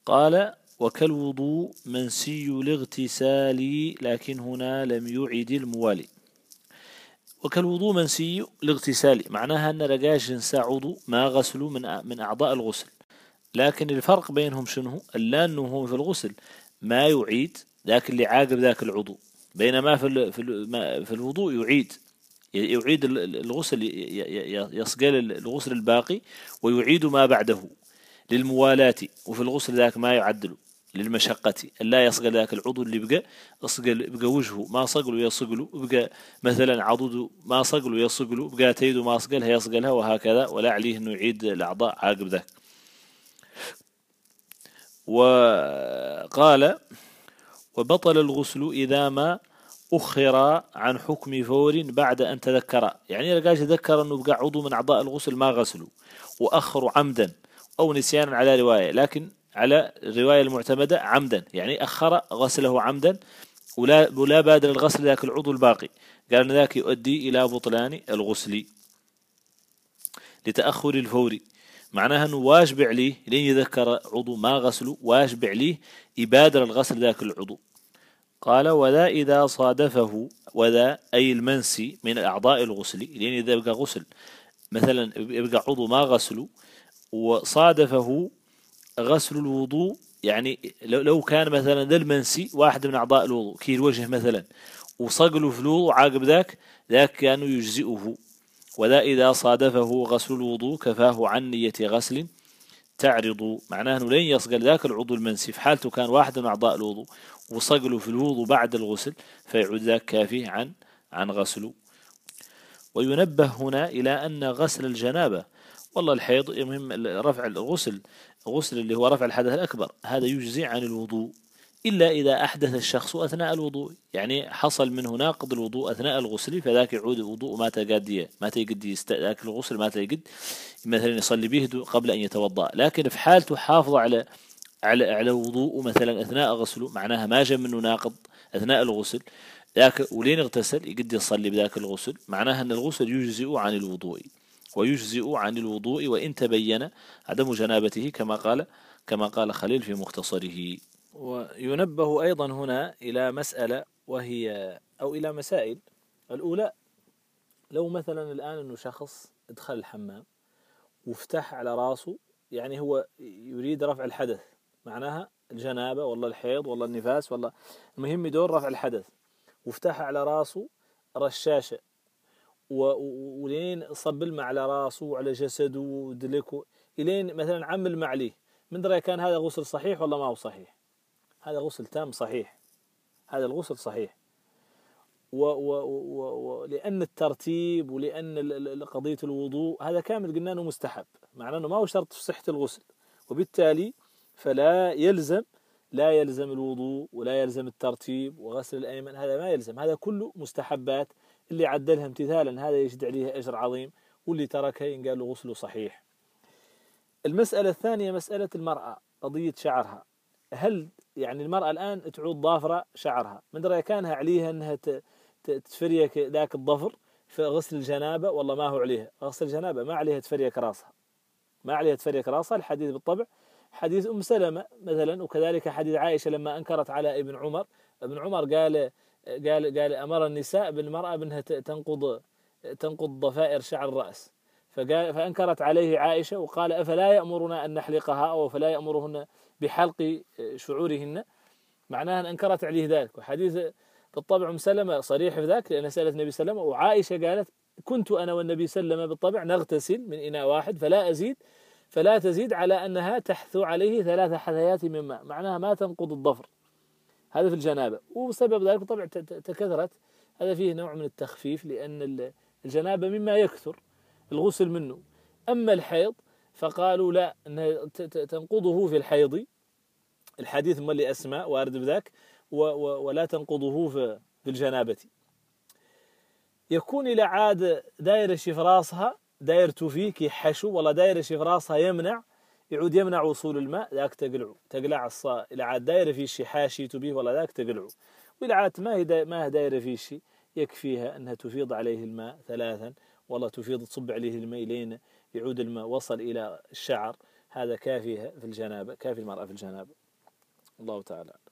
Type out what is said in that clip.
قال: وكالوضوء منسي الاغتسال، لكن هنا لم يعد الموالي. وكالوضوء منسي الاغتسال معناها أن رجاج جنسا عضو ما غسلوا من أعضاء الغسل، لكن الفرق بينهم شنو؟ ألا أنه هو في الغسل ما يعيد ذاك اللي عاقب ذاك العضو، بينما في الوضوء يعيد الغسل، يصقل الغسل الباقي ويعيد ما بعده للموالاة، وفي الغسل ذاك ما يعدل للمشقة، لا يصقل ذاك العضو اللي بقى وجهه ما صقله يصقله، بقى مثلا عضده ما صقله يصقله، بقى تيده ما صقلها يصقلها، وهكذا، ولا عليه انه يعيد الاعضاء عاقب ذاك. وقال: وبطل الغسل إذا ما أخر عن حكم فور بعد أن تذكر، يعني لقاش تذكر أنه بقى عضو من أعضاء الغسل ما غسله، وأخر عمدا أو نسيانا على رواية، لكن على الرواية المعتمدة عمدا، يعني أخر غسله عمدا ولا بادر الغسل ذاك العضو الباقي، قال أن ذاك يؤدي إلى بطلان الغسل لتأخر الفور، معناها أنه واجب عليه لين يذكر عضو ما غسله، واجب عليه يبادر الغسل ذاك العضو. قال: وذا إذا صادفه، وذا أي المنسي من أعضاء الغسل، لين إذا يبقى غسل مثلا يبقى عضو ما غسله وصادفه غسل الوضوء، يعني لو كان مثلا ذا المنسي واحد من أعضاء الوضوء كي الوجه مثلا، وصقله في الوضوء عاقب ذاك كانوا يجزئه. وذا إذا صادفه غسل الوضوء كفاه عن نية غسل تعرض، معناه أنه لين يصقل ذاك العضو المنسي في حالته كان واحد من أعضاء الوضوء وصقله في الوضوء بعد الغسل، فيعود ذاك كافيه عن غسله. وينبه هنا إلى أن غسل الجنابة والله الحيض المهم رفع الغسل اللي هو رفع الحدث الأكبر، هذا يجزي عن الوضوء إلا إذا أحدث الشخص أثناء الوضوء، يعني حصل منه ناقض الوضوء أثناء الغسل، فذاك يعود الوضوء ما تيقد ذاك الغسل ما تيقد مثلا يصلي به قبل أن يتوضأ، لكن في حالته حافظ على وضوء مثلا أثناء غسله، معناها ما جاء منه ناقض أثناء الغسل ذاك، ولين اغتسل يقد يصلي بذاك الغسل، معناها أن الغسل يجزئ عن الوضوء وإن تبين عدم جنابته، كما قال خليل في مختصره. وينبه أيضا هنا إلى مسألة وهي أو إلى مسائل. الأولى: لو مثلا الآن أنه شخص ادخل الحمام وافتح على راسه، يعني هو يريد رفع الحدث، معناها الجنابة والله الحيض والله النفاس والله المهم يدور رفع الحدث، وافتح على راسه رشاشة ولين صب الماء على راسه وعلى جسده ودلكه إلين مثلا عم الماء عليه، من درى كان هذا غسل صحيح ولا ما هو صحيح؟ هذا غسل تام صحيح، هذا الغسل صحيح. ولأن الترتيب ولأن قضية الوضوء هذا كامل قلنا أنه مستحب، معناه أنه ما هو شرط في صحة الغسل، وبالتالي فلا يلزم الوضوء ولا يلزم الترتيب وغسل الأيمن، هذا ما يلزم، هذا كله مستحبات، اللي عدلها امتثالا هذا يجد عليه أجر عظيم، واللي تركها ينقال له غسله صحيح. المسألة الثانية مسألة المرأة، قضية شعرها، هل يعني المرأة الآن تعود ضافرة شعرها، من درى كانها عليها أنها تفريك ذاك الضفر في غسل الجنابة والله ما هو عليها غسل الجنابة، ما عليها تفريك راسها، الحديث بالطبع حديث أم سلمة مثلا، وكذلك حديث عائشة لما أنكرت على ابن عمر قال أمر النساء بالمرأة بأنها تنقض ضفائر شعر الرأس، فأنكرت عليه عائشة وقال: أفلا يأمرنا أن نحلقها، أو فلا يأمرهن بحلق شعورهن، معناها أن أنكرت عليه ذلك. وحديث بالطبع أم سلمة صريح في ذاك، لأن سألت النبي صلى الله عليه وسلم، وعائشة قالت: كنت أنا والنبي صلى الله عليه وسلم بالطبع نغتسل من إناء واحد فلا تزيد على أنها تحثو عليه 3 حثيات من ماء، معناها ما تنقض الضفر، هذا في الجنابة. وسبب ذلك بالطبع تكثرت، هذا فيه نوع من التخفيف، لأن الجنابة مما يكثر الغسل منه. أما الحيض فقالوا لا، أنها تنقضه في الحيض، الحديث ملي أسماء وارد بذاك، ولا تنقضه في الجنابة. يكون إلى عاد داير شف راسها داير توفيك يحشو والله داير شف راسها يمنع وصول الماء، ذاك تقلع الصا إلى عاد داير في شي حاشي تبيه والله ذاك تقلعه، وإلى عاد ما هي داير في شي يكفيها أنها تفيض عليه الماء 3، والله تفيض تصب عليه الماء لين يعود الماء وصل إلى الشعر، هذا كافي في الجنابة، كافي المرأة في الجنابة. الله تعالى.